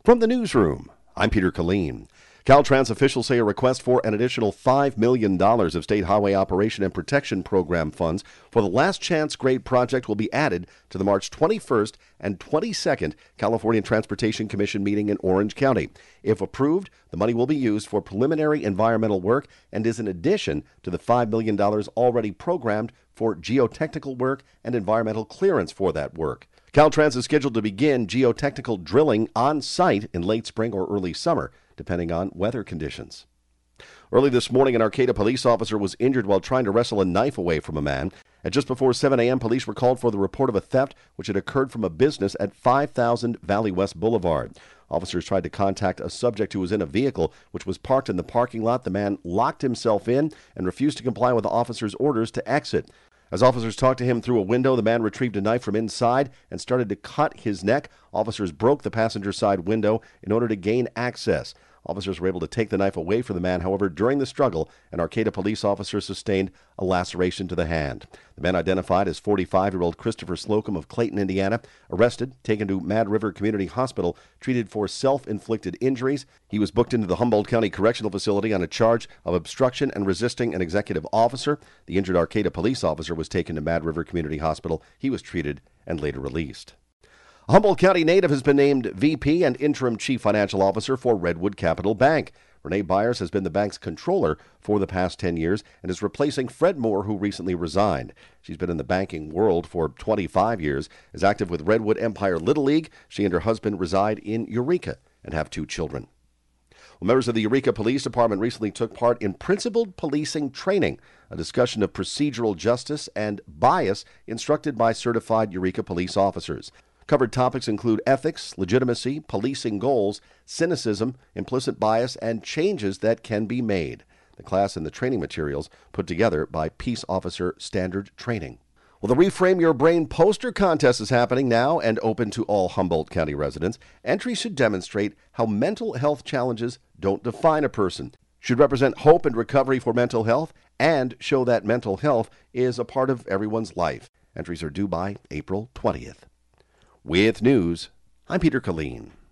From the newsroom, I'm Peter Killeen. Caltrans officials say a request for an additional $5 million of State Highway Operation and Protection Program funds for the Last Chance Grade project will be added to the March 21st and 22nd California Transportation Commission meeting in Orange County. If approved, the money will be used for preliminary environmental work and is in addition to the $5 million already programmed for geotechnical work and environmental clearance for that work. Caltrans is scheduled to begin geotechnical drilling on site in late spring or early summer, depending on weather conditions. Early this morning, an Arcata police officer was injured while trying to wrestle a knife away from a man. At just before 7 a.m., police were called for the report of a theft which had occurred from a business at 5000 Valley West Boulevard. Officers tried to contact a subject who was in a vehicle which was parked in the parking lot. The man locked himself in and refused to comply with the officers' orders to exit. As officers talked to him through a window, the man retrieved a knife from inside and started to cut his neck. Officers broke the passenger side window in order to gain access. Officers were able to take the knife away from the man. However, during the struggle, an Arcata police officer sustained a laceration to the hand. The man, identified as 45-year-old Christopher Slocum of Clayton, Indiana, arrested, taken to Mad River Community Hospital, treated for self-inflicted injuries. He was booked into the Humboldt County Correctional Facility on a charge of obstruction and resisting an executive officer. The injured Arcata police officer was taken to Mad River Community Hospital. He was treated and later released. A Humboldt County native has been named VP and interim chief financial officer for Redwood Capital Bank. Renee Byers has been the bank's controller for the past 10 years and is replacing Fred Moore, who recently resigned. She's been in the banking world for 25 years, is active with Redwood Empire Little League. She and her husband reside in Eureka and have 2 children. Well, members of the Eureka Police Department recently took part in Principled Policing Training, a discussion of procedural justice and bias instructed by certified Eureka police officers. Covered topics include ethics, legitimacy, policing goals, cynicism, implicit bias, and changes that can be made. The class and the training materials put together by Peace Officer Standard Training. Well, the Reframe Your Brain poster contest is happening now and open to all Humboldt County residents. Entries should demonstrate how mental health challenges don't define a person, should represent hope and recovery for mental health, and show that mental health is a part of everyone's life. Entries are due by April 20th. With news, I'm Peter Killeen.